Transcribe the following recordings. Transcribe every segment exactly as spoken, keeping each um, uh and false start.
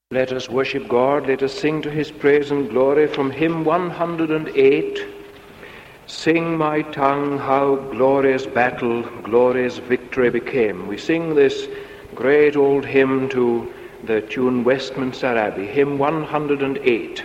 Let us worship God, let us sing to his praise and glory from hymn one hundred eight. Sing, my tongue, how glorious battle, glorious victory became. We sing this great old hymn to the tune Westminster Abbey, hymn one hundred eight.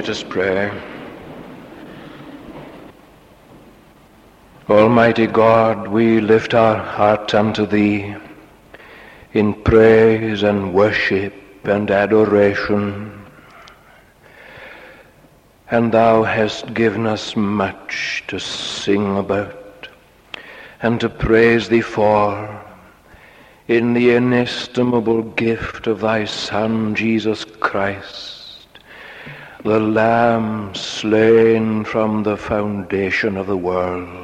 us pray. Almighty God, we lift our hearts unto Thee in praise and worship and adoration. And Thou hast given us much to sing about and to praise Thee for in the inestimable gift of Thy Son, Jesus Christ, the Lamb slain from the foundation of the world.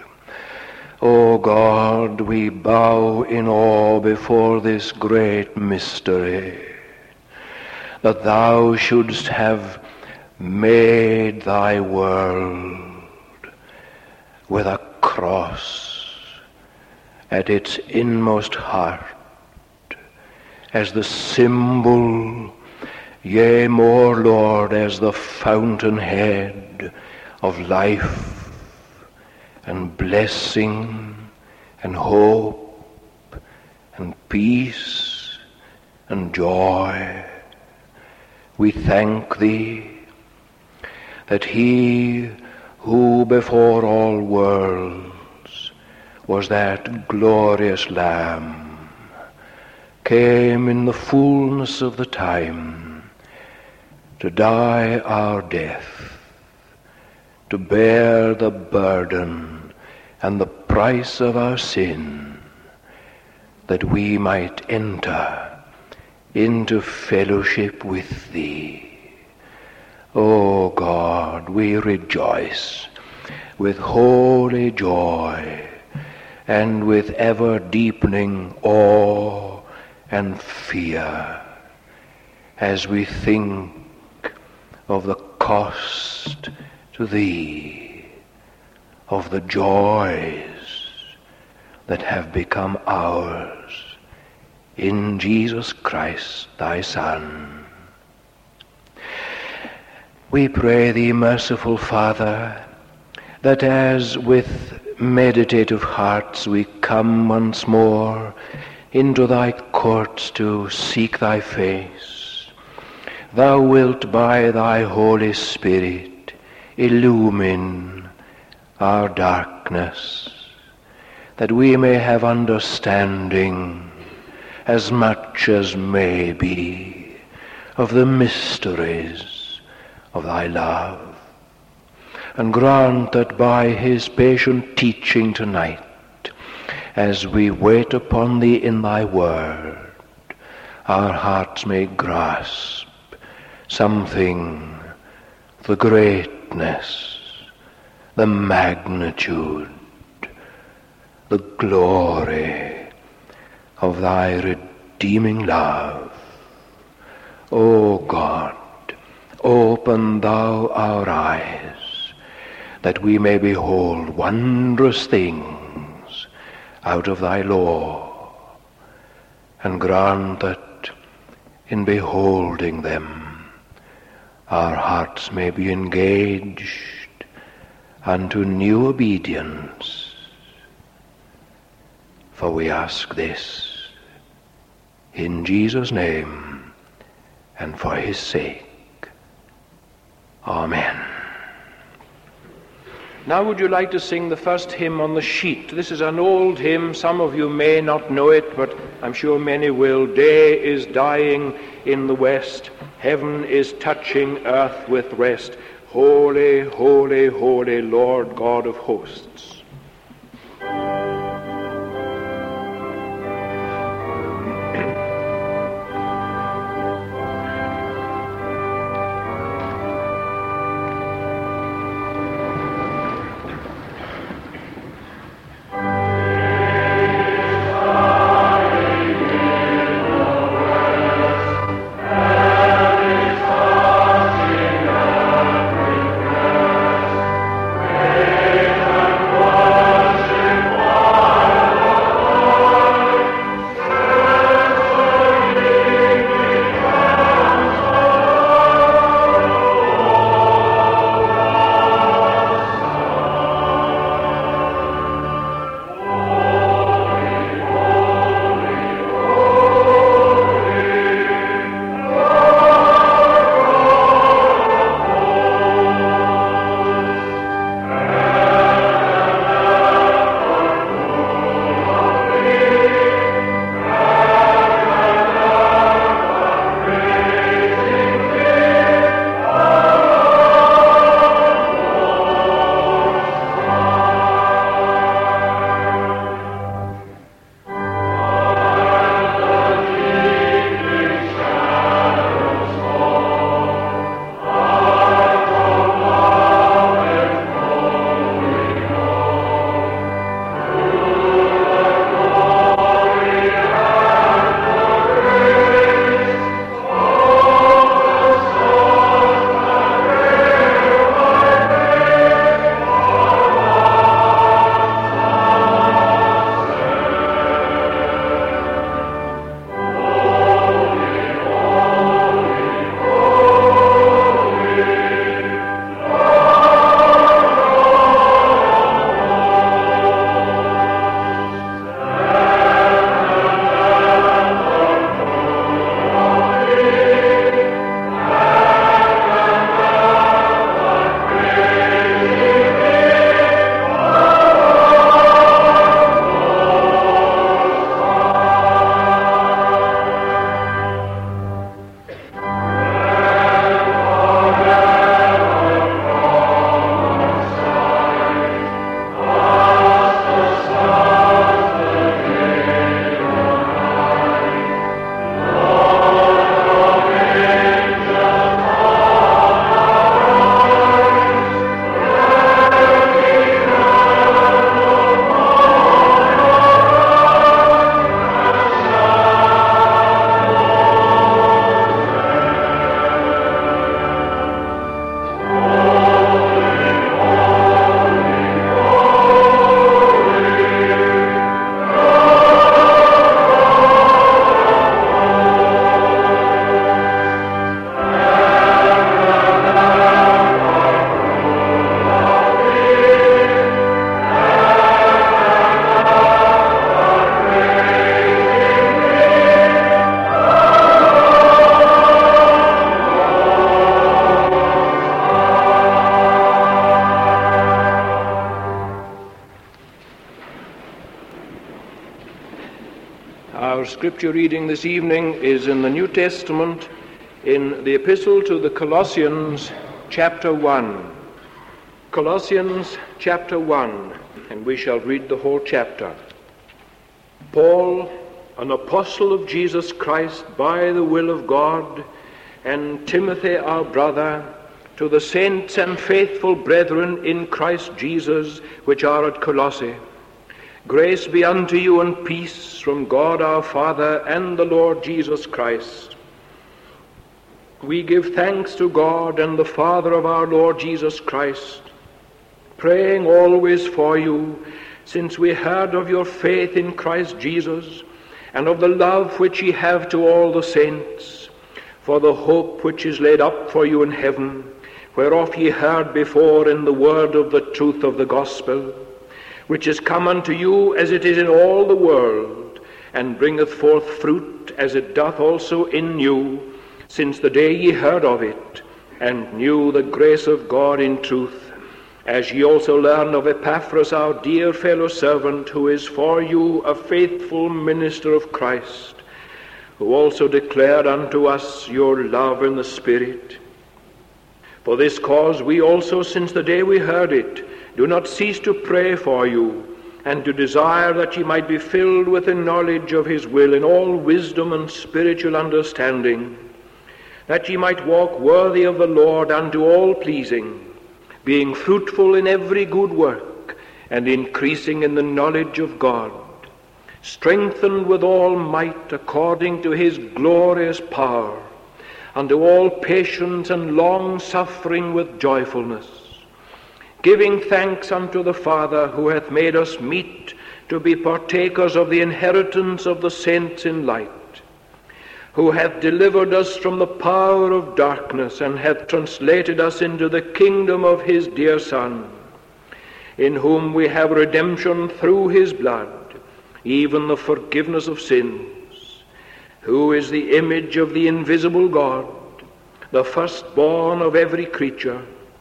O God, we bow in awe before this great mystery, that Thou shouldst have made Thy world with a cross at its inmost heart, as the symbol, yea, more, Lord, as the fountainhead of life and blessing and hope and peace and joy. We thank Thee that He who before all worlds was that glorious Lamb came in the fullness of the time to die our death, to bear the burden and the price of our sin, that we might enter into fellowship with Thee. O God, we rejoice with holy joy and with ever-deepening awe and fear as we think of the cost to Thee of the joys that have become ours in Jesus Christ, Thy Son. We pray Thee, merciful Father, that as with meditative hearts we come once more into Thy courts to seek Thy face, Thou wilt by Thy Holy Spirit illumine our darkness, that we may have understanding as much as may be of the mysteries of Thy love. And grant that by His patient teaching tonight, as we wait upon Thee in Thy word, our hearts may grasp something, the greatness, the magnitude, the glory of Thy redeeming love. O God, open Thou our eyes, that we may behold wondrous things out of Thy law, and grant that in beholding them our hearts may be engaged unto new obedience. For we ask this in Jesus' name and for His sake. Amen. Now would you like to sing the first hymn on the sheet? This is an old hymn. Some of you may not know it, but I'm sure many will. Day is dying in the west. Heaven is touching earth with rest. Holy, holy, holy Lord God of hosts. One scripture reading this evening is in the New Testament, in the Epistle to the Colossians, chapter one. Colossians, chapter one, and we shall read the whole chapter. Paul, an apostle of Jesus Christ by the will of God, and Timothy our brother, to the saints and faithful brethren in Christ Jesus which are at Colossae, grace be unto you and peace from God our Father and the Lord Jesus Christ. We give thanks to God and the Father of our Lord Jesus Christ, praying always for you, since we heard of your faith in Christ Jesus, and of the love which ye have to all the saints, for the hope which is laid up for you in heaven, whereof ye heard before in the word of the truth of the gospel, which is come unto you as it is in all the world, and bringeth forth fruit as it doth also in you, since the day ye heard of it, and knew the grace of God in truth, as ye also learn of Epaphras our dear fellow servant, who is for you a faithful minister of Christ, who also declared unto us your love in the Spirit. For this cause we also, since the day we heard it, do not cease to pray for you, and to desire that ye might be filled with the knowledge of his will in all wisdom and spiritual understanding, that ye might walk worthy of the Lord unto all pleasing, being fruitful in every good work, and increasing in the knowledge of God, strengthened with all might according to his glorious power, unto all patience and long suffering with joyfulness, giving thanks unto the Father, who hath made us meet to be partakers of the inheritance of the saints in light, who hath delivered us from the power of darkness, and hath translated us into the kingdom of his dear Son, in whom we have redemption through his blood, even the forgiveness of sins, who is the image of the invisible God, the firstborn of every creature.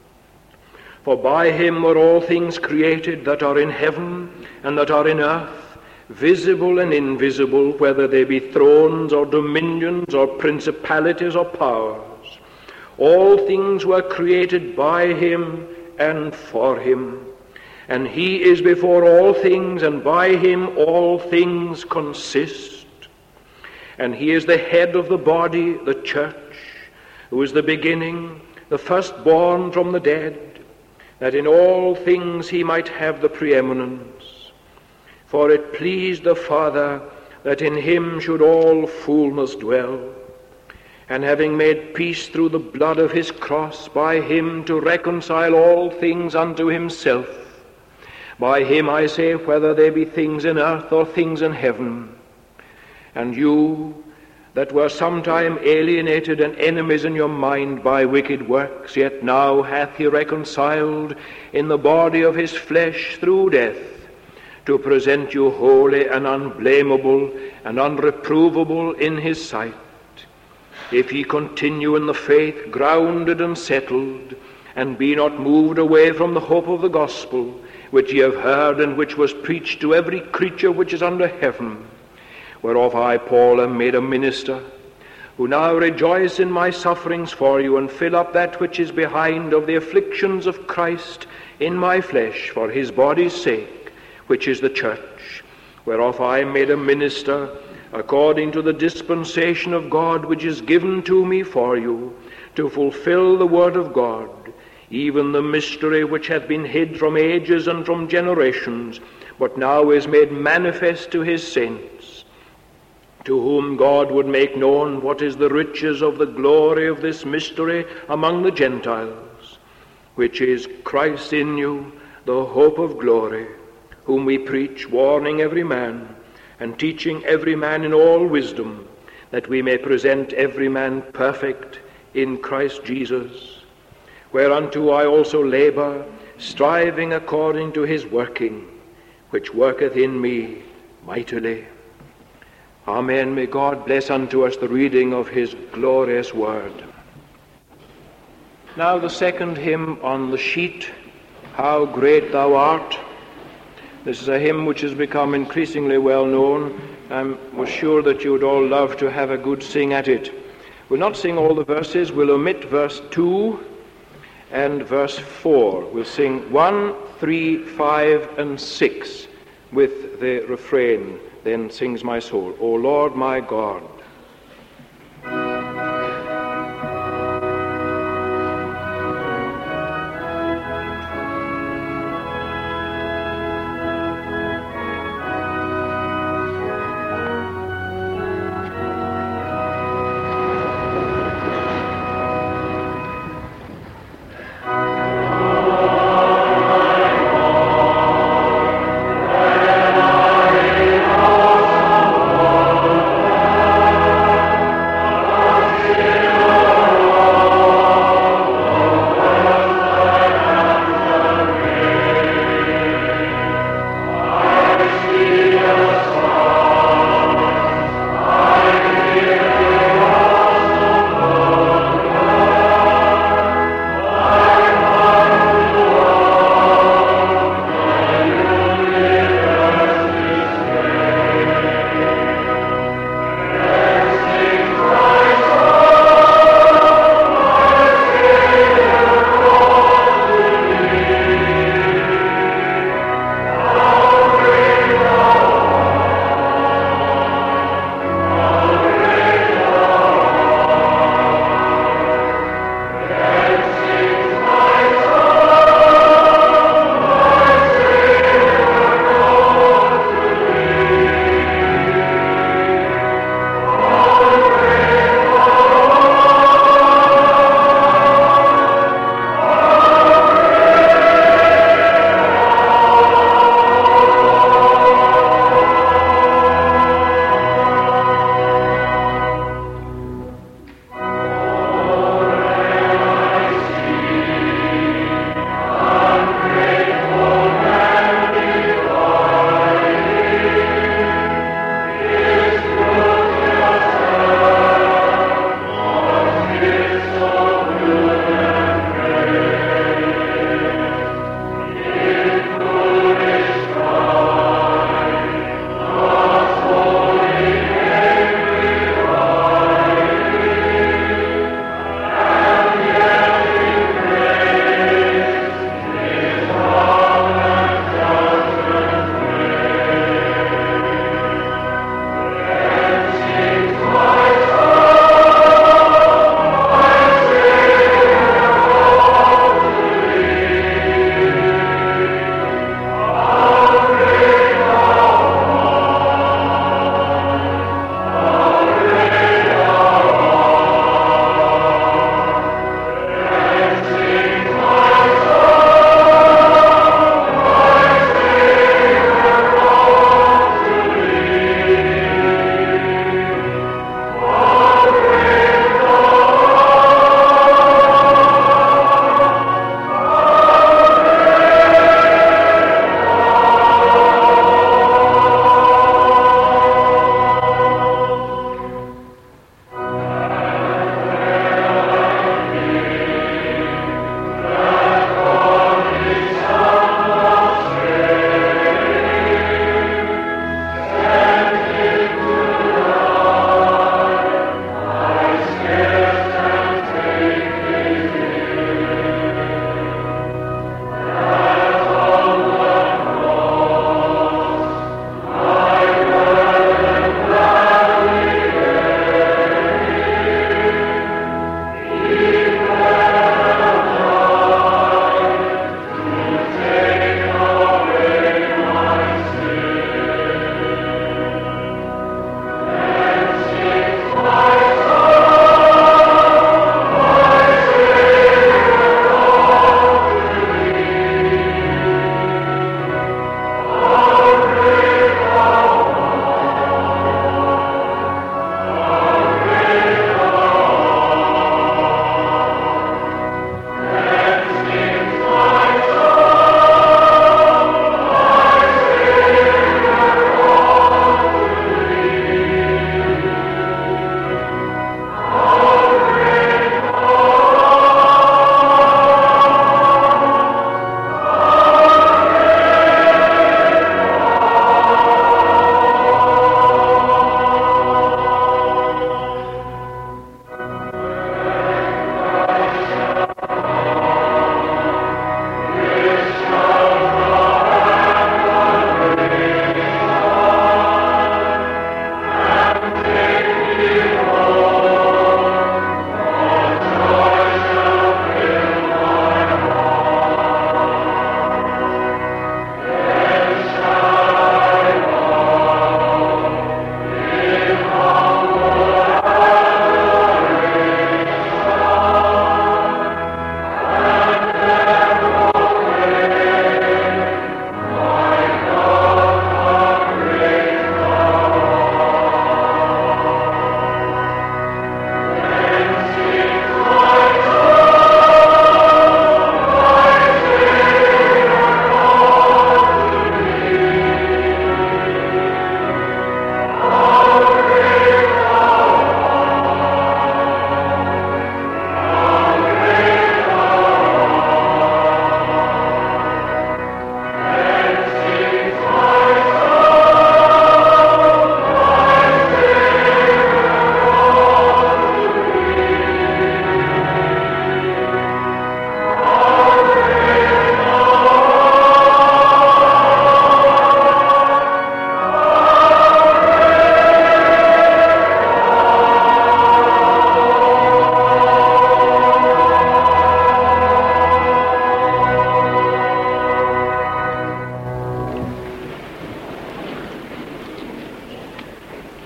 For by him were all things created that are in heaven and that are in earth, visible and invisible, whether they be thrones or dominions or principalities or powers. All things were created by him and for him. And he is before all things, and by him all things consist. And he is the head of the body, the church, who is the beginning, the firstborn from the dead, that in all things he might have the preeminence. For it pleased the Father that in him should all fullness dwell, and having made peace through the blood of his cross, by him to reconcile all things unto himself. By him, I say, whether they be things in earth or things in heaven. And you, that were sometime alienated and enemies in your mind by wicked works, yet now hath he reconciled in the body of his flesh through death, to present you holy and unblameable and unreprovable in his sight, if ye continue in the faith, grounded and settled, and be not moved away from the hope of the gospel, which ye have heard, and which was preached to every creature which is under heaven, whereof I, Paul, am made a minister, who now rejoice in my sufferings for you, and fill up that which is behind of the afflictions of Christ in my flesh, for his body's sake, which is the church, whereof I am made a minister, according to the dispensation of God which is given to me for you, to fulfill the word of God, even the mystery which hath been hid from ages and from generations, but now is made manifest to his saints, to whom God would make known what is the riches of the glory of this mystery among the Gentiles, which is Christ in you, the hope of glory, whom we preach, warning every man, and teaching every man in all wisdom, that we may present every man perfect in Christ Jesus, whereunto I also labor, striving according to his working, which worketh in me mightily. Amen. May God bless unto us the reading of his glorious word. Now the second hymn on the sheet, How Great Thou Art. This is a hymn which has become increasingly well known. I was sure that you would all love to have a good sing at it. We'll not sing all the verses. We'll omit verse two and verse four. We'll sing one, three, five, and six with the refrain, "Then sings my soul, O Lord my God." Amen.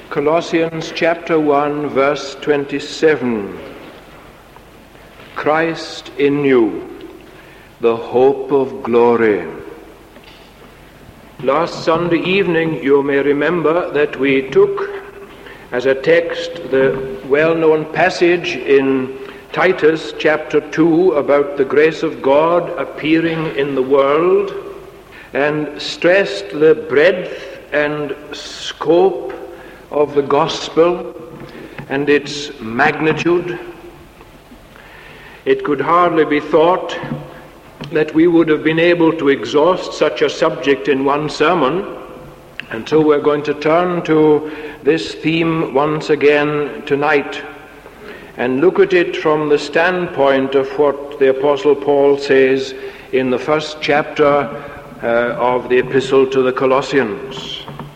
Colossians chapter one, verse twenty-seven. Christ in you, the hope of glory. Last Sunday evening, you may remember that we took as a text the well-known passage in Titus chapter two about the grace of God appearing in the world, and stressed the breadth and scope of the gospel and its magnitude. It could hardly be thought that we would have been able to exhaust such a subject in one sermon, and so we're going to turn to this theme once again tonight and look at it from the standpoint of what the Apostle Paul says in the first chapter uh, of the Epistle to the Colossians.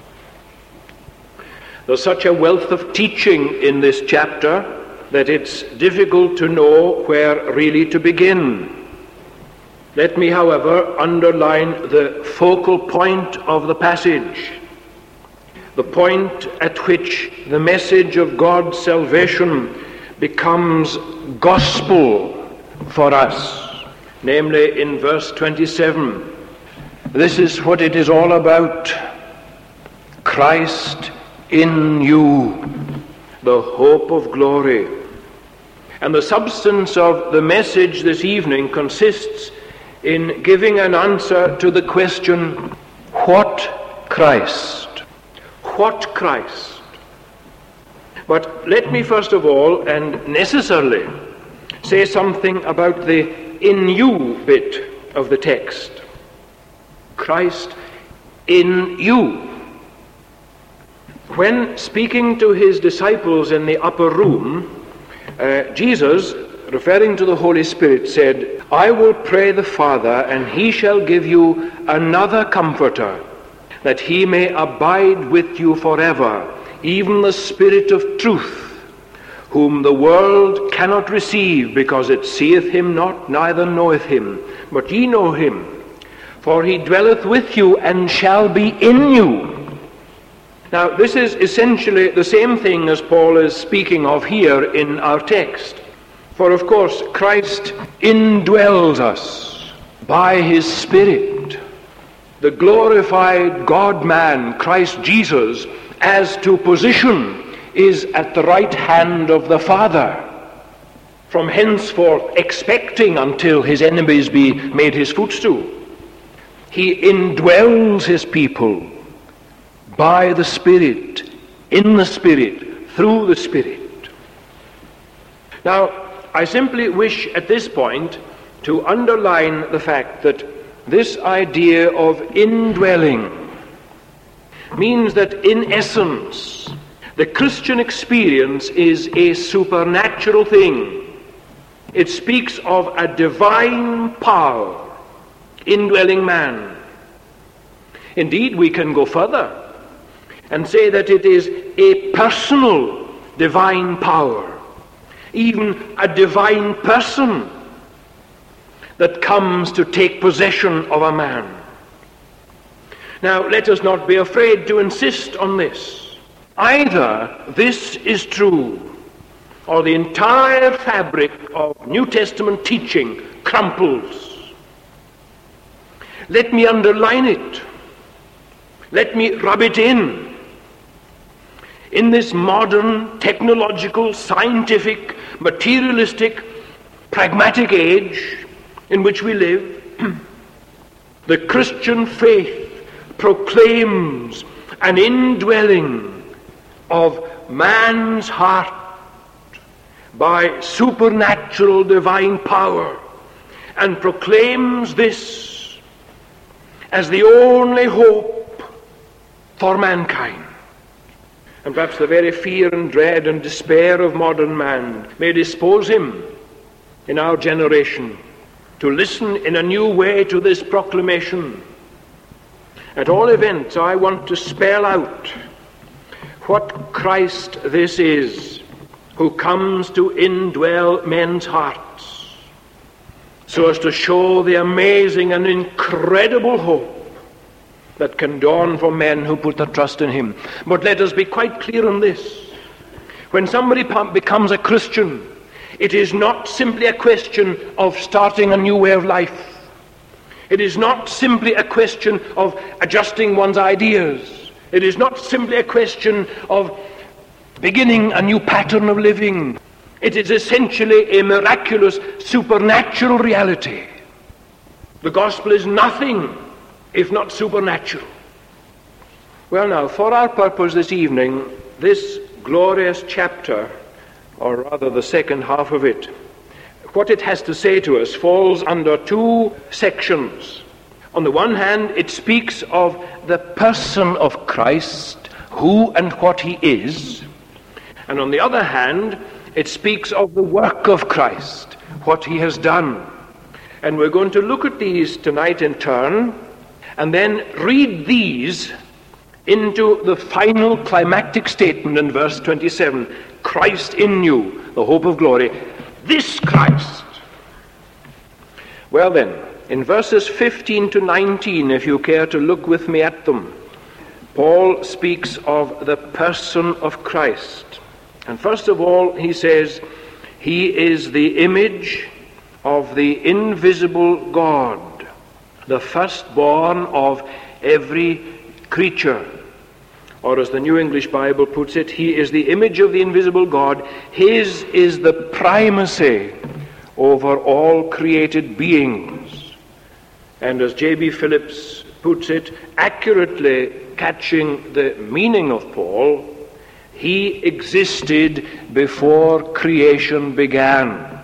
There's such a wealth of teaching in this chapter that it's difficult to know where really to begin. Let me, however, underline the focal point of the passage, the point at which the message of God's salvation becomes gospel for us, namely in verse twenty-seven. This is what it is all about. Christ in you, the hope of glory. And the substance of the message this evening consists in giving an answer to the question, what Christ? What Christ? But let me first of all, and necessarily, say something about the in you bit of the text. Christ in you. When speaking to his disciples in the upper room, uh, Jesus, referring to the Holy Spirit, said, I will pray the Father, and he shall give you another comforter, that he may abide with you forever, even the Spirit of truth, whom the world cannot receive, because it seeth him not, neither knoweth him. But ye know him, for he dwelleth with you, and shall be in you. Now, this is essentially the same thing as Paul is speaking of here in our text. For, of course, Christ indwells us by his Spirit. The glorified God-man, Christ Jesus, as to position, is at the right hand of the Father, from henceforth expecting until his enemies be made his footstool. He indwells his people by the Spirit, in the Spirit, through the Spirit. Now, I simply wish at this point to underline the fact that this idea of indwelling means that in essence the Christian experience is a supernatural thing. It speaks of a divine power indwelling man. Indeed, we can go further and say that it is a personal divine power, even a divine person that comes to take possession of a man. Now, let us not be afraid to insist on this. Either this is true, or the entire fabric of New Testament teaching crumples. Let me underline it. Let me rub it in. In this modern, technological, scientific, materialistic, pragmatic age in which we live, the Christian faith proclaims an indwelling of man's heart by supernatural divine power, and proclaims this as the only hope for mankind. And perhaps the very fear and dread and despair of modern man may dispose him in our generation to listen in a new way to this proclamation. At all events, I want to spell out what Christ this is who comes to indwell men's hearts, so as to show the amazing and incredible hope that can dawn for men who put their trust in him. But let us be quite clear on this. When somebody becomes a Christian, it is not simply a question of starting a new way of life. It is not simply a question of adjusting one's ideas. It is not simply a question of beginning a new pattern of living. It is essentially a miraculous, supernatural reality. The gospel is nothing if not supernatural. Well now, for our purpose this evening, this glorious chapter, or rather the second half of it, what it has to say to us falls under two sections. On the one hand, it speaks of the person of Christ, who and what he is. And on the other hand, it speaks of the work of Christ, what he has done. And we're going to look at these tonight in turn, and then read these into the final climactic statement in verse twenty-seven. Christ in you, the hope of glory. This Christ. Well then, in verses fifteen to nineteen, if you care to look with me at them, Paul speaks of the person of Christ. And first of all, he says, he is the image of the invisible God, the firstborn of every creature. Or as the New English Bible puts it, he is the image of the invisible God. His is the primacy over all created beings. And as J B Phillips puts it, accurately catching the meaning of Paul, he existed before creation began.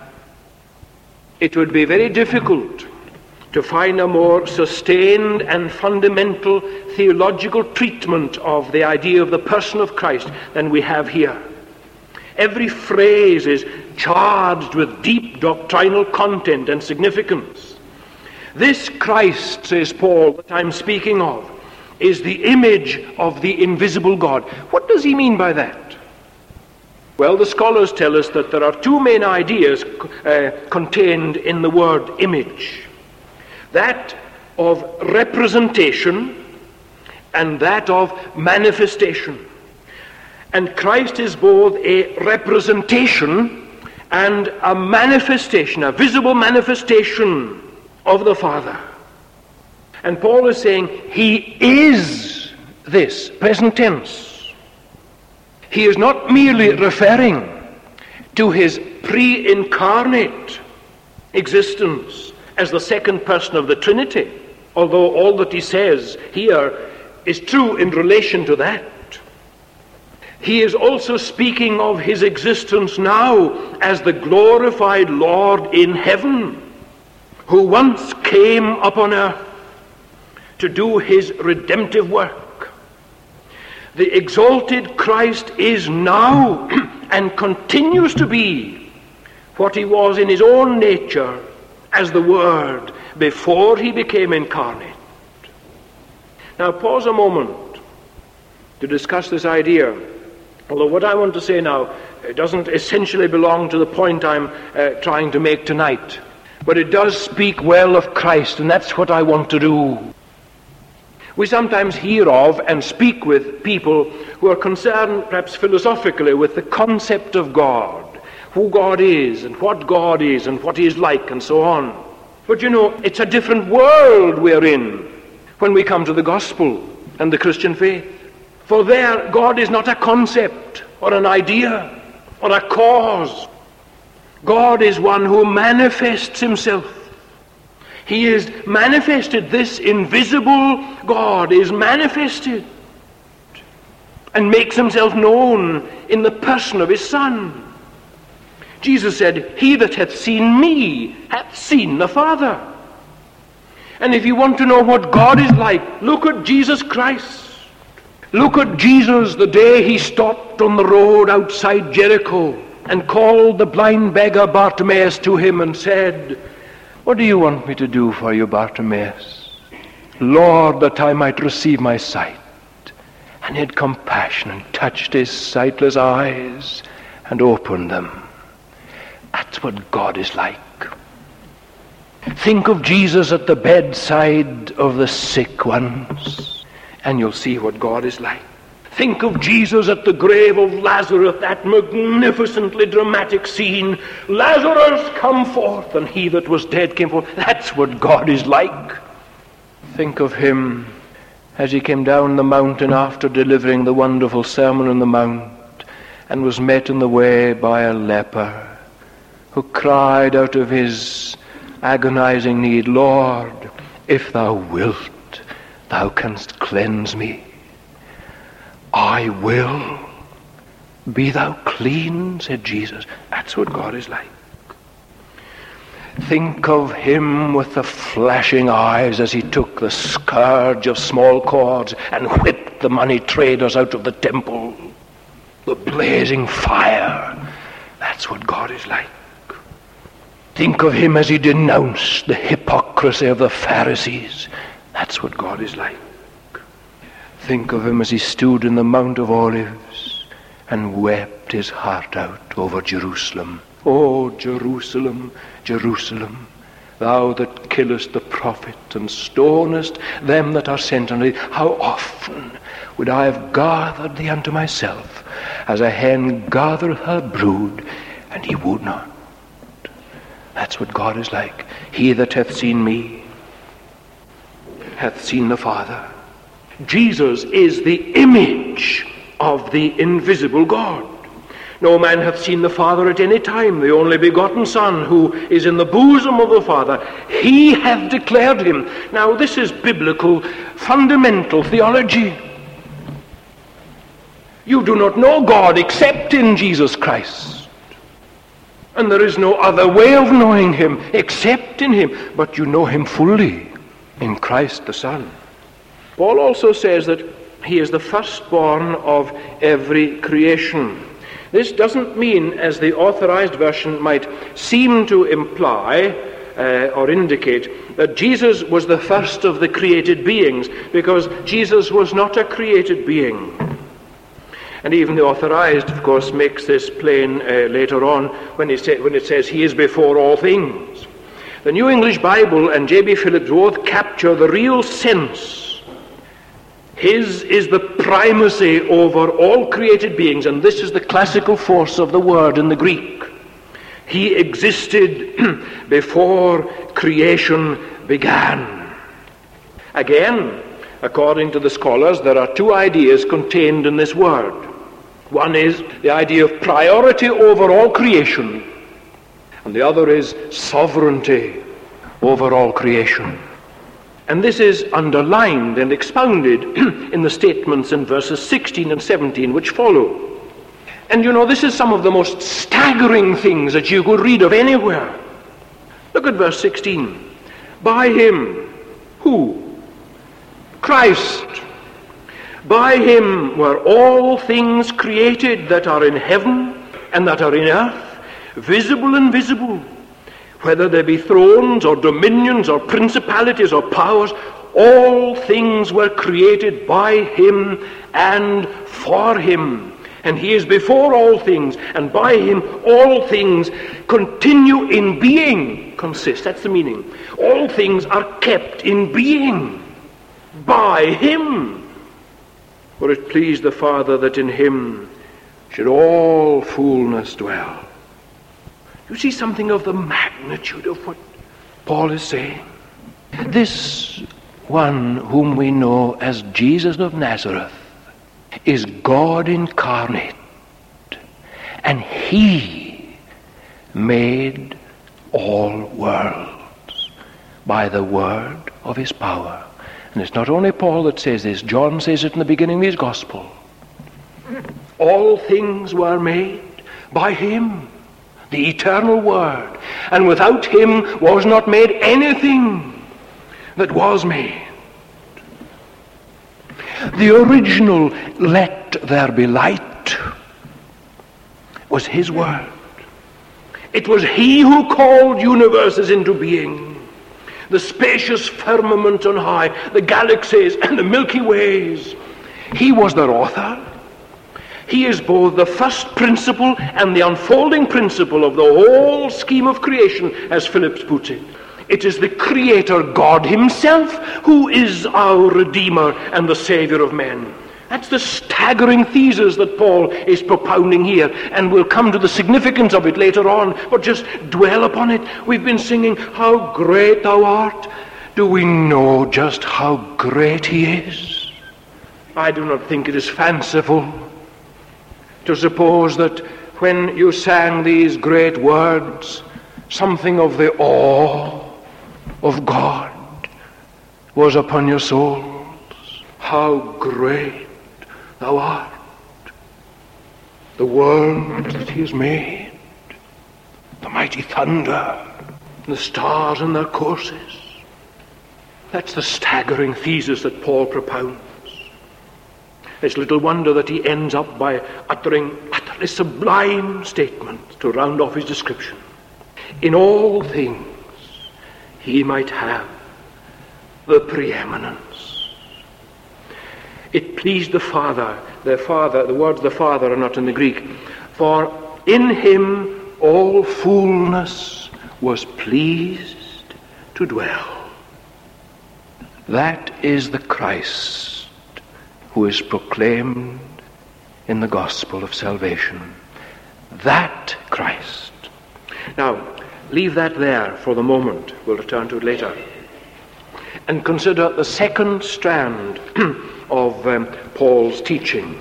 It would be very difficult to find a more sustained and fundamental theological treatment of the idea of the person of Christ than we have here. Every phrase is charged with deep doctrinal content and significance. This Christ, says Paul, that I'm speaking of, is the image of the invisible God. What does he mean by that? Well, the scholars tell us that there are two main ideas uh, contained in the word image. That of representation and that of manifestation. And Christ is both a representation and a manifestation, a visible manifestation of the Father. And Paul is saying he is this, present tense. He is not merely referring to his pre-incarnate existence as the second person of the Trinity, although all that he says here is true in relation to that. He is also speaking of his existence now as the glorified Lord in heaven, who once came upon earth to do his redemptive work. The exalted Christ is now and continues to be what he was in his own nature as the Word before he became incarnate. Now pause a moment to discuss this idea, although what I want to say now it doesn't essentially belong to the point I'm uh, trying to make tonight, but it does speak well of Christ, and that's what I want to do. We sometimes hear of and speak with people who are concerned, perhaps philosophically, with the concept of God, who God is and what God is and what he is like and so on. But you know, it's a different world we're in when we come to the gospel and the Christian faith. For there, God is not a concept or an idea or a cause. God is one who manifests himself. He is manifested. This invisible God is manifested and makes himself known in the person of his Son. Jesus said, "He that hath seen me hath seen the Father." And if you want to know what God is like, look at Jesus Christ. Look at Jesus the day he stopped on the road outside Jericho and called the blind beggar Bartimaeus to him and said, "What do you want me to do for you, Bartimaeus?" "Lord, that I might receive my sight." And he had compassion and touched his sightless eyes and opened them. That's what God is like. Think of Jesus at the bedside of the sick ones. and you'll see what God is like. Think of Jesus at the grave of Lazarus, that magnificently dramatic scene. Lazarus, come forth, and he that was dead came forth. That's what God is like. Think of him as he came down the mountain after delivering the wonderful Sermon on the Mount, and was met in the way by a leper who cried out of his agonizing need, Lord, if thou wilt, thou canst cleanse me. I will. Be thou clean, said Jesus. That's what God is like. Think of him with the flashing eyes as he took the scourge of small cords and whipped the money traders out of the temple. The blazing fire. That's what God is like. Think of him as he denounced the hypocrisy of the Pharisees. That's what God is like. Think of him as he stood in the Mount of Olives and wept his heart out over Jerusalem. Oh, Jerusalem, Jerusalem, thou that killest the prophet and stonest them that are sent unto thee, how often would I have gathered thee unto myself, as a hen gathereth her brood, and he would not. That's what God is like. He that hath seen me hath seen the Father. Jesus is the image of the invisible God. No man hath seen the Father at any time, the only begotten Son, who is in the bosom of the Father. He hath declared him. Now this is biblical, fundamental theology. You do not know God except in Jesus Christ. And there is no other way of knowing him except in him. But you know him fully in Christ the Son. Paul also says that he is the firstborn of every creation. This doesn't mean, as the Authorized Version might seem to imply uh, or indicate, that Jesus was the first of the created beings, because Jesus was not a created being. And even the Authorized, of course, makes this plain uh, later on when, he say, when it says, he is before all things. The New English Bible and J B Phillips both capture the real sense. His is the primacy over all created beings, and this is the classical force of the word in the Greek. He existed before creation began. Again, according to the scholars, there are two ideas contained in this word. One is the idea of priority over all creation, and the other is sovereignty over all creation. And this is underlined and expounded in the statements in verses sixteen and seventeen which follow. And you know, this is some of the most staggering things that you could read of anywhere. Look at verse sixteen. By him, who? Christ. By him were all things created that are in heaven and that are in earth, visible and invisible. Whether there be thrones or dominions or principalities or powers, all things were created by him and for him. And he is before all things, and by him all things continue in being. Consist, that's the meaning. All things are kept in being by him. For it pleased the Father that in him should all fullness dwell. You see something of the magnitude of what Paul is saying. This one whom we know as Jesus of Nazareth is God incarnate, and he made all worlds by the word of his power. And it's not only Paul that says this. John says it in the beginning of his gospel. All things were made by him, the eternal Word, and without him was not made anything that was made. The original "let there be light" was his word. It was he who called universes into being. The spacious firmament on high, the galaxies and the Milky Ways. He was their author. He is both the first principle and the unfolding principle of the whole scheme of creation, as Phillips puts it. It is the Creator God himself who is our Redeemer and the Savior of men. That's the staggering thesis that Paul is propounding here, and we'll come to the significance of it later on, but just dwell upon it. We've been singing, "How great thou art." Do we know just how great he is? I do not think it is fanciful to suppose that when you sang these great words, something of the awe of God was upon your souls. How great thou art, the world that he has made, the mighty thunder, the stars in their courses. That's the staggering thesis that Paul propounds. It's little wonder that he ends up by uttering utterly sublime statements to round off his description. In all things he might have the preeminence. It pleased the Father, the Father, the words the Father are not in the Greek, for in him all fullness was pleased to dwell. That is the Christ who is proclaimed in the gospel of salvation. That Christ. Now, leave that there for the moment. We'll return to it later. And consider the second strand of um, Paul's teaching.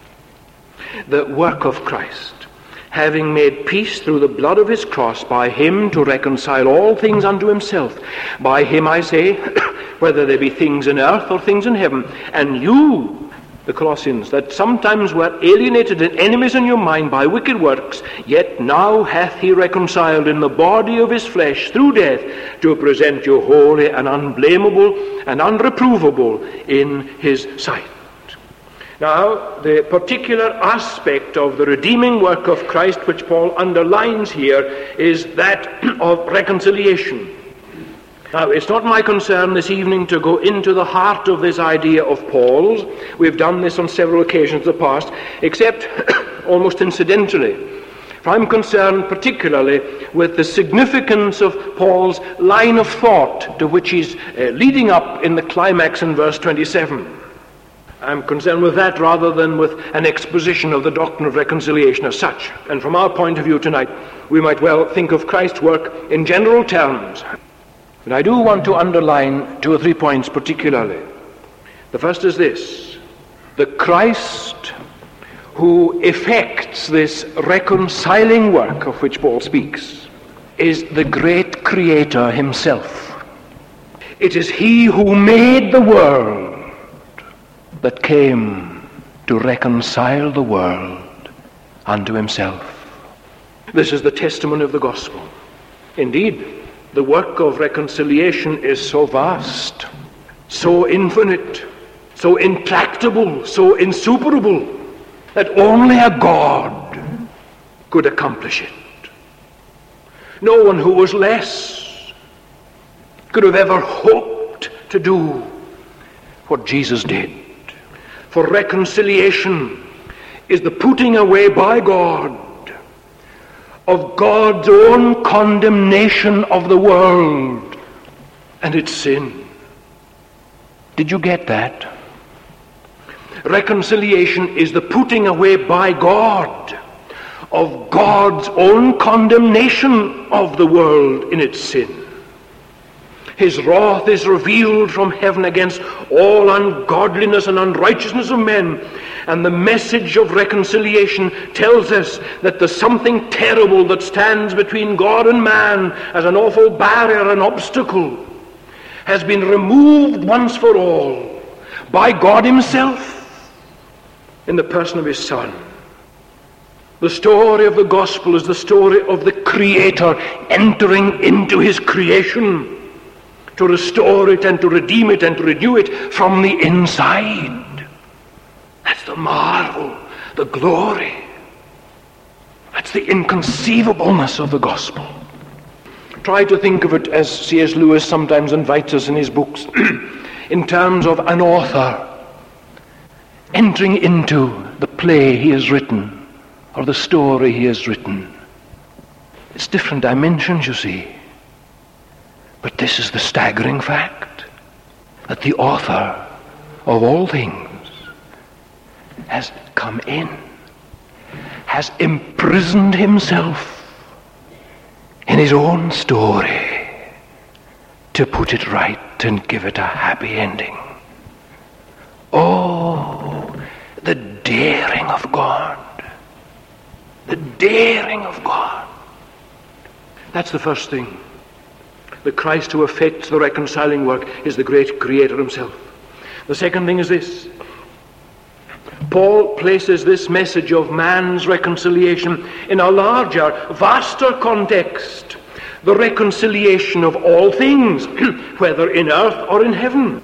The work of Christ. Having made peace through the blood of his cross, by him to reconcile all things unto himself. By him, I say, whether they be things in earth or things in heaven. And you, the Colossians, that sometimes were alienated and enemies in your mind by wicked works, yet now hath he reconciled in the body of his flesh through death, to present you holy and unblameable and unreprovable in his sight. Now, the particular aspect of the redeeming work of Christ which Paul underlines here is that of reconciliation. Now, it's not my concern this evening to go into the heart of this idea of Paul's. We've done this on several occasions in the past, except almost incidentally. For I'm concerned particularly with the significance of Paul's line of thought to which he's uh, leading up in the climax in verse twenty-seven. I'm concerned with that rather than with an exposition of the doctrine of reconciliation as such. And from our point of view tonight, we might well think of Christ's work in general terms. But I do want to underline two or three points particularly. The first is this: the Christ who effects this reconciling work of which Paul speaks is the great Creator himself. It is he who made the world that came to reconcile the world unto himself. This is the testimony of the gospel. Indeed, the work of reconciliation is so vast, so infinite, so intractable, so insuperable, that only a God could accomplish it. No one who was less could have ever hoped to do what Jesus did. For reconciliation is the putting away by God of God's own condemnation of the world and its sin. Did you get that? Reconciliation is the putting away by God of God's own condemnation of the world in its sin. His wrath is revealed from heaven against all ungodliness and unrighteousness of men. And the message of reconciliation tells us that there's something terrible that stands between God and man as an awful barrier and obstacle has been removed once for all by God himself in the person of his Son. The story of the gospel is the story of the Creator entering into his creation to restore it and to redeem it and to renew it from the inside. That's the marvel, the glory. That's the inconceivableness of the gospel. Try to think of it, as C S Lewis sometimes invites us in his books, in terms of an author entering into the play he has written or the story he has written. It's different dimensions, you see. But this is the staggering fact, that the author of all things has come in, has imprisoned himself in his own story to put it right and give it a happy ending. Oh, the daring of God. The daring of God. That's the first thing. The Christ who effects the reconciling work is the great Creator himself. The second thing is this. Paul places this message of man's reconciliation in a larger, vaster context. The reconciliation of all things, whether in earth or in heaven.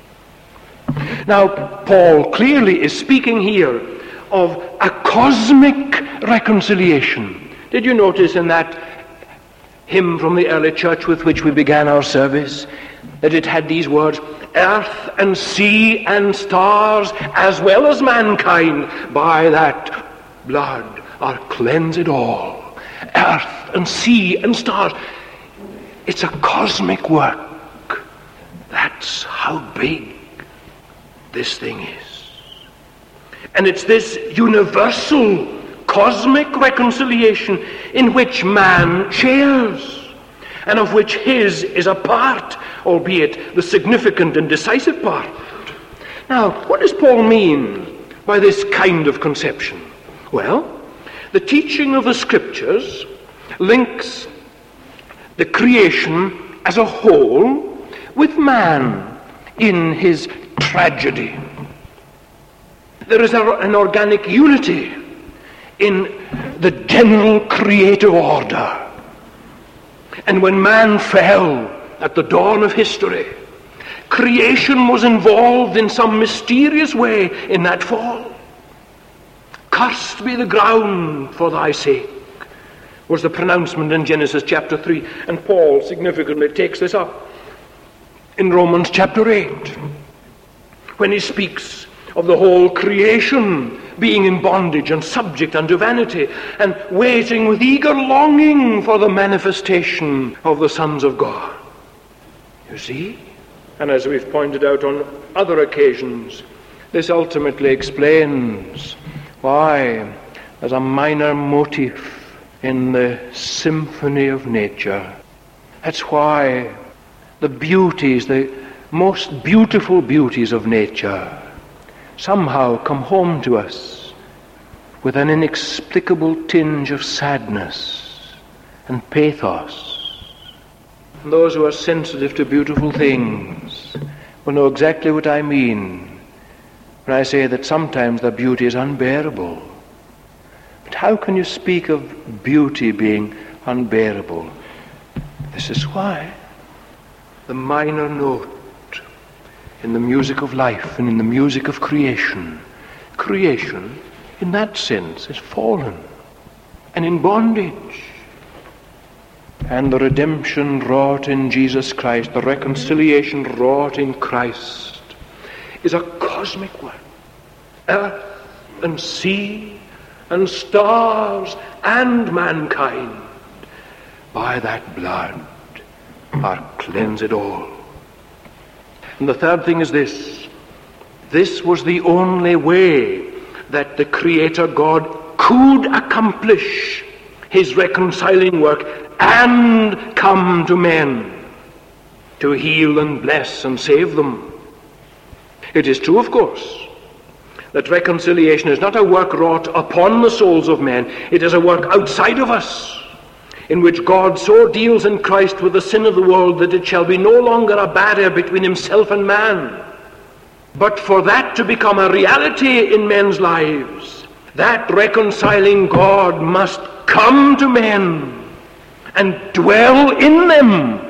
Now, Paul clearly is speaking here of a cosmic reconciliation. Did you notice in that hymn from the early church with which we began our service that it had these words, earth and sea and stars as well as mankind by that blood are cleansed all. Earth and sea and stars. It's a cosmic work. That's how big this thing is. And it's this universal cosmic reconciliation in which man shares, and of which his is a part, albeit the significant and decisive part. Now, what does Paul mean by this kind of conception? Well, the teaching of the Scriptures links the creation as a whole with man in his tragedy. There is a, an organic unity in the general creative order. And when man fell at the dawn of history, creation was involved in some mysterious way in that fall. Cursed be the ground for thy sake, was the pronouncement in Genesis chapter three. And Paul significantly takes this up in Romans chapter eight, when he speaks of the whole creation being in bondage and subject unto vanity, and waiting with eager longing for the manifestation of the sons of God. You see? And as we've pointed out on other occasions, this ultimately explains why there's a minor motif in the symphony of nature. That's why the beauties, the most beautiful beauties of nature, somehow come home to us with an inexplicable tinge of sadness and pathos. And those who are sensitive to beautiful things will know exactly what I mean when I say that sometimes the beauty is unbearable. But how can you speak of beauty being unbearable? This is why the minor note in the music of life and in the music of creation, creation in that sense is fallen and in bondage. And the redemption wrought in Jesus Christ, the reconciliation wrought in Christ, is a cosmic work. Earth and sea and stars and mankind by that blood are cleansed all. And the third thing is this. This was the only way that the Creator God could accomplish his reconciling work and come to men to heal and bless and save them. It is true, of course, that reconciliation is not a work wrought upon the souls of men. It is a work outside of us, in which God so deals in Christ with the sin of the world that it shall be no longer a barrier between himself and man. But for that to become a reality in men's lives, that reconciling God must come to men and dwell in them,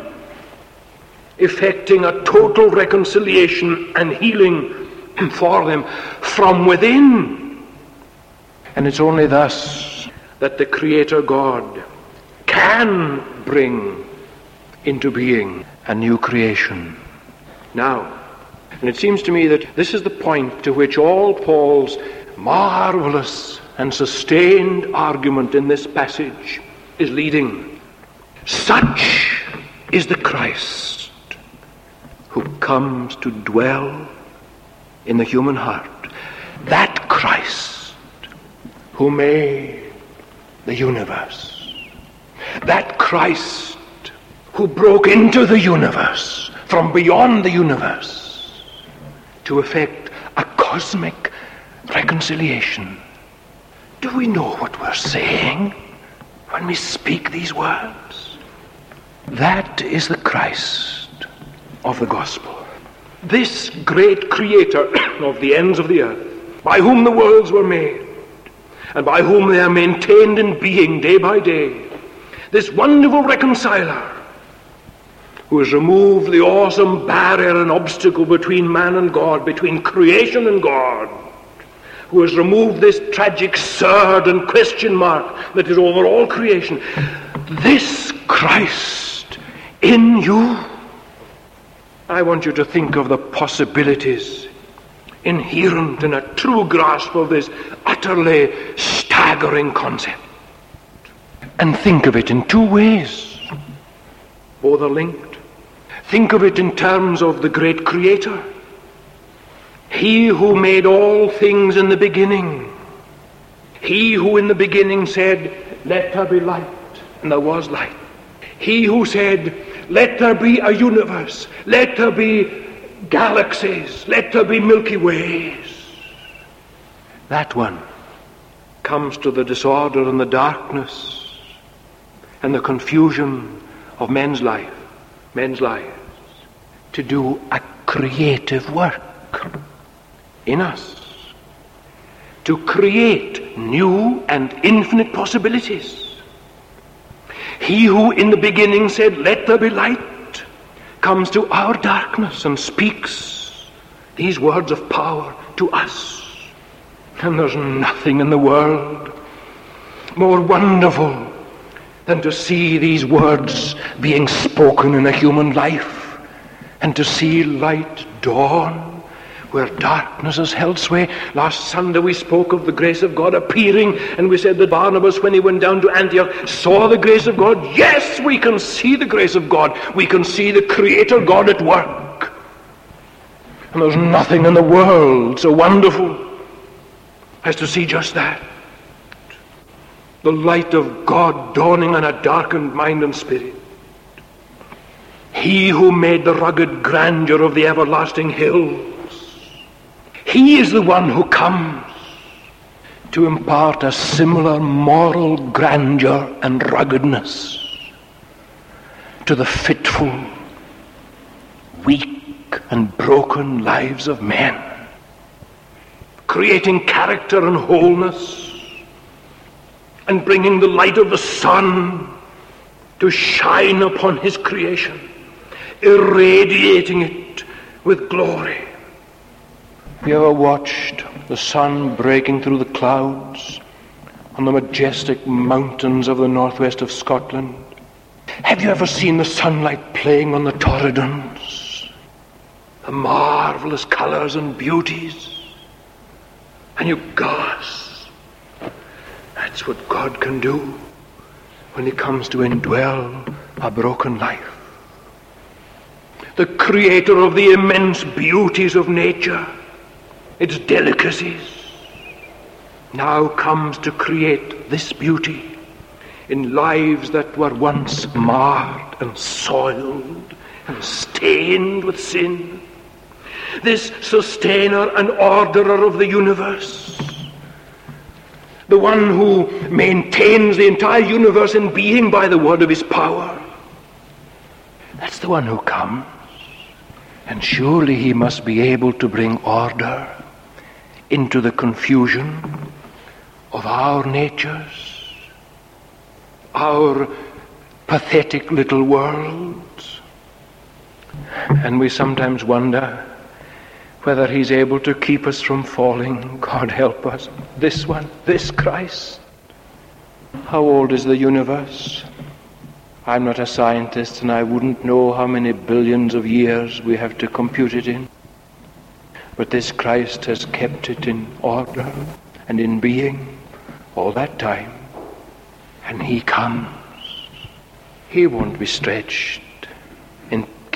effecting a total reconciliation and healing for them from within. And it's only thus that the Creator God can bring into being a new creation. Now, and it seems to me that this is the point to which all Paul's marvelous and sustained argument in this passage is leading. Such is the Christ who comes to dwell in the human heart. That Christ who made the universe. That Christ who broke into the universe from beyond the universe to effect a cosmic reconciliation. Do we know what we're saying when we speak these words? That is the Christ of the gospel. This great creator of the ends of the earth, by whom the worlds were made, and by whom they are maintained in being day by day, this wonderful reconciler, who has removed the awesome barrier and obstacle between man and God, between creation and God, who has removed this tragic surd and question mark that is over all creation. This Christ in you. I want you to think of the possibilities inherent in a true grasp of this utterly staggering concept. And think of it in two ways. Both are linked. Think of it in terms of the great creator. He who made all things in the beginning. He who in the beginning said, "Let there be light," and there was light. He who said, "Let there be a universe, let there be galaxies, let there be Milky Ways." That one comes to the disorder and the darkness and the confusion of men's life, men's lives, to do a creative work in us, to create new and infinite possibilities. He who in the beginning said, "Let there be light," comes to our darkness and speaks these words of power to us. And there's nothing in the world more wonderful than to see these words being spoken in a human life, and to see light dawn where darkness has held sway. Last Sunday we spoke of the grace of God appearing, and we said that Barnabas, when he went down to Antioch, saw the grace of God. Yes, we can see the grace of God. We can see the Creator God at work. And there's nothing in the world so wonderful as to see just that. The light of God dawning on a darkened mind and spirit. He who made the rugged grandeur of the everlasting hills, He is the one who comes to impart a similar moral grandeur and ruggedness to the fitful, weak and broken lives of men, creating character and wholeness, and bringing the light of the sun to shine upon his creation, irradiating it with glory. Have you ever watched the sun breaking through the clouds on the majestic mountains of the northwest of Scotland? Have you ever seen the sunlight playing on the Torridons? The marvelous colors and beauties? And you gasp. That's what God can do when he comes to indwell a broken life. The creator of the immense beauties of nature, its delicacies, now comes to create this beauty in lives that were once marred and soiled and stained with sin. This sustainer and orderer of the universe, the one who maintains the entire universe in being by the word of his power, that's the one who comes. And surely he must be able to bring order into the confusion of our natures, our pathetic little worlds. And we sometimes wonder whether he's able to keep us from falling. God help us. This one, this Christ. How old is the universe? I'm not a scientist, and I wouldn't know how many billions of years we have to compute it in. But this Christ has kept it in order and in being all that time. And he comes. He won't be stretched.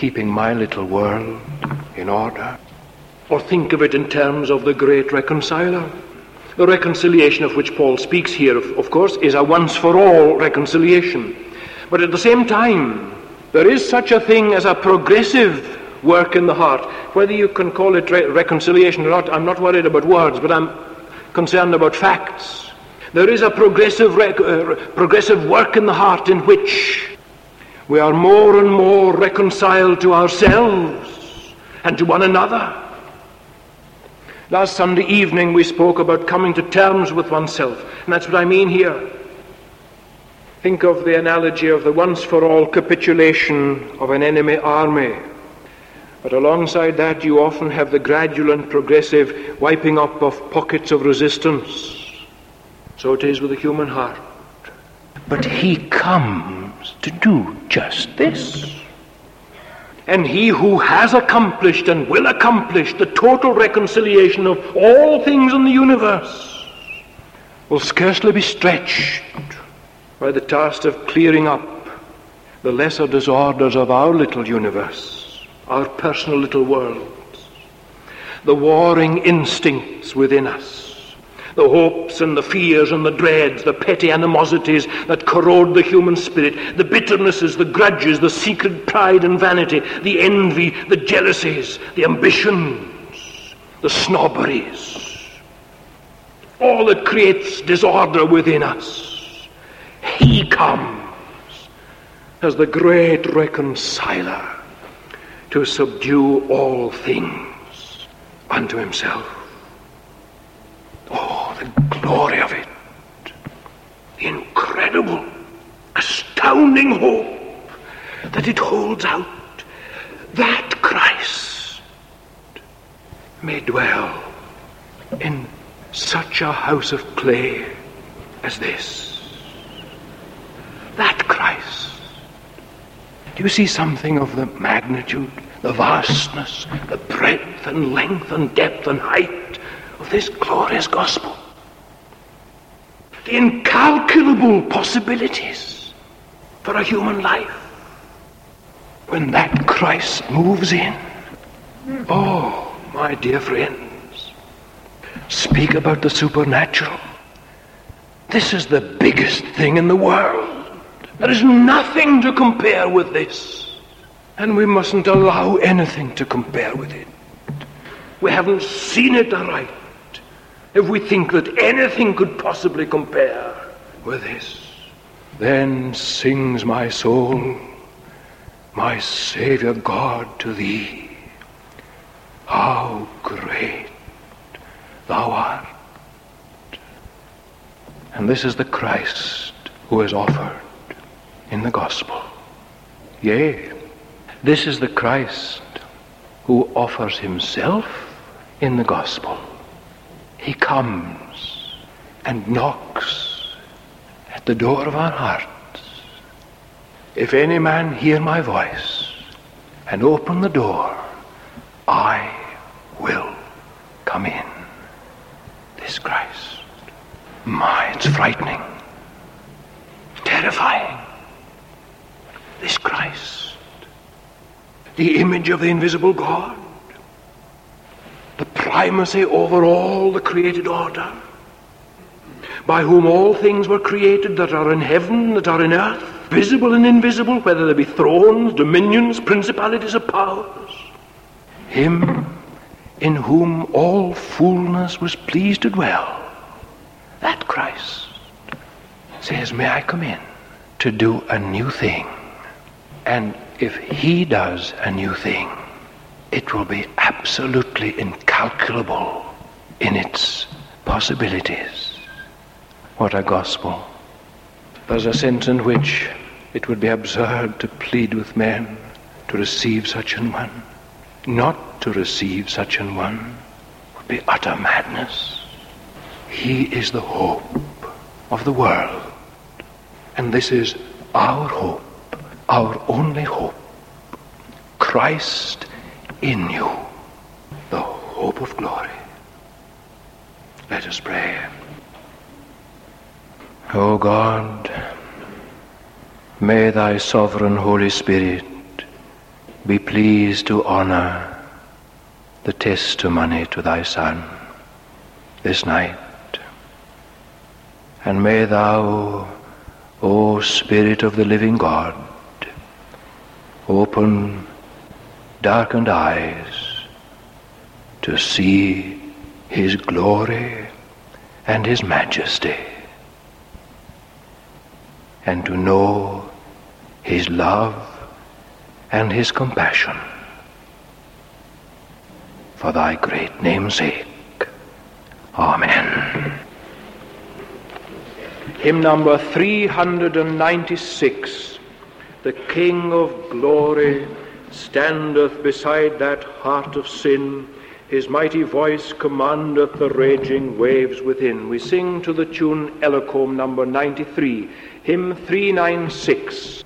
keeping my little world in order. Or think of it in terms of the great reconciler. The reconciliation of which Paul speaks here, of, of course, is a once-for-all reconciliation. But at the same time, there is such a thing as a progressive work in the heart. Whether you can call it re- reconciliation or not, I'm not worried about words, but I'm concerned about facts. There is a progressive, rec- uh, progressive work in the heart in which we are more and more reconciled to ourselves and to one another. Last Sunday evening we spoke about coming to terms with oneself, and that's what I mean here. Think of the analogy of the once-for-all capitulation of an enemy army. But alongside that you often have the gradual and progressive wiping up of pockets of resistance. So it is with the human heart. But he comes to do just this. And he who has accomplished and will accomplish the total reconciliation of all things in the universe will scarcely be stretched by the task of clearing up the lesser disorders of our little universe, our personal little worlds, the warring instincts within us, the hopes and the fears and the dreads, the petty animosities that corrode the human spirit, the bitternesses, the grudges, the secret pride and vanity, the envy, the jealousies, the ambitions, the snobberies, all that creates disorder within us. He comes as the great reconciler to subdue all things unto himself. Oh, the glory of it. The incredible, astounding hope that it holds out. That Christ may dwell in such a house of clay as this. That Christ. Do you see something of the magnitude, the vastness, the breadth and length and depth and height of this glorious gospel? The incalculable possibilities for a human life when that Christ moves in. Oh, my dear friends, speak about the supernatural. This is the biggest thing in the world. There is nothing to compare with this, and we mustn't allow anything to compare with it. We haven't seen it aright if we think that anything could possibly compare with this. Then sings my soul, my Saviour God, to thee, how great thou art. And this is the Christ who is offered in the gospel. Yea, this is the Christ who offers himself in the gospel. He comes and knocks at the door of our hearts. If any man hear my voice and open the door, I will come in. This Christ. My, it's frightening, terrifying. This Christ, the image of the invisible God, the primacy over all the created order, by whom all things were created that are in heaven, that are in earth, visible and invisible, whether they be thrones, dominions, principalities or powers. Him in whom all fullness was pleased to dwell. That Christ says, may I come in to do a new thing? And if he does a new thing, it will be absolutely incalculable in its possibilities. What a gospel. There's a sense in which it would be absurd to plead with men to receive such an one. Not to receive such an one would be utter madness. He is the hope of the world. And this is our hope, our only hope. Christ in you, the hope of glory. Let us pray. O God, may thy sovereign Holy Spirit be pleased to honor the testimony to thy Son this night. And may thou, O Spirit of the living God, open darkened eyes to see his glory and his majesty, and to know his love and his compassion, for thy great name's sake. Amen. Hymn number three hundred ninety-six. The King of glory standeth beside that heart of sin. His mighty voice commandeth the raging waves within. We sing to the tune Elocome number ninety-three, hymn three ninety-six.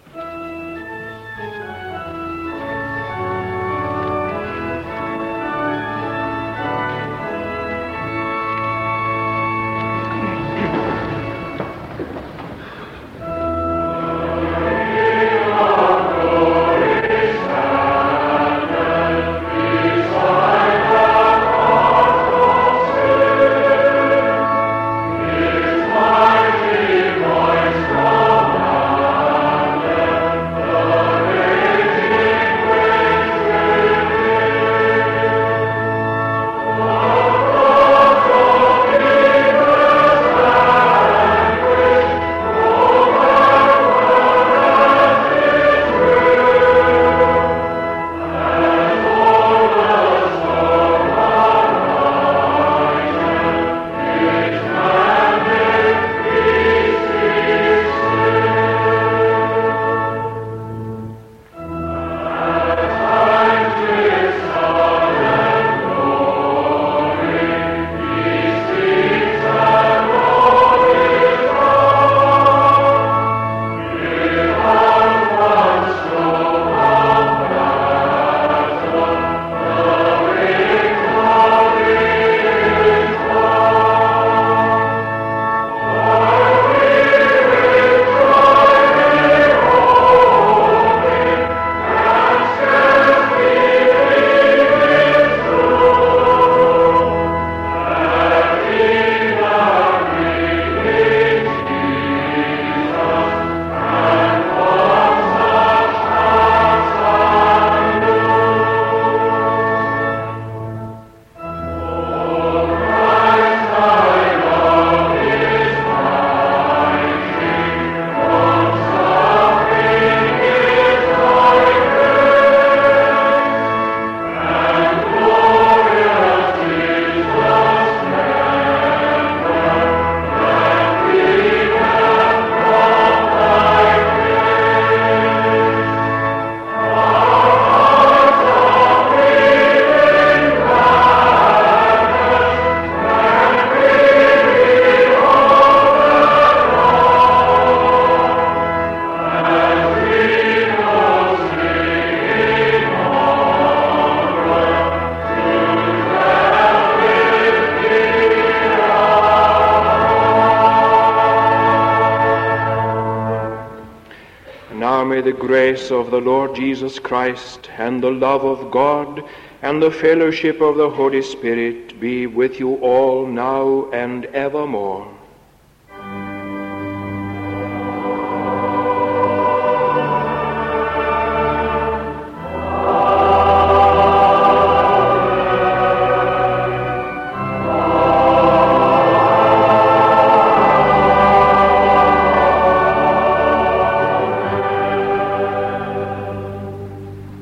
The grace of the Lord Jesus Christ and the love of God and the fellowship of the Holy Spirit be with you all now and evermore.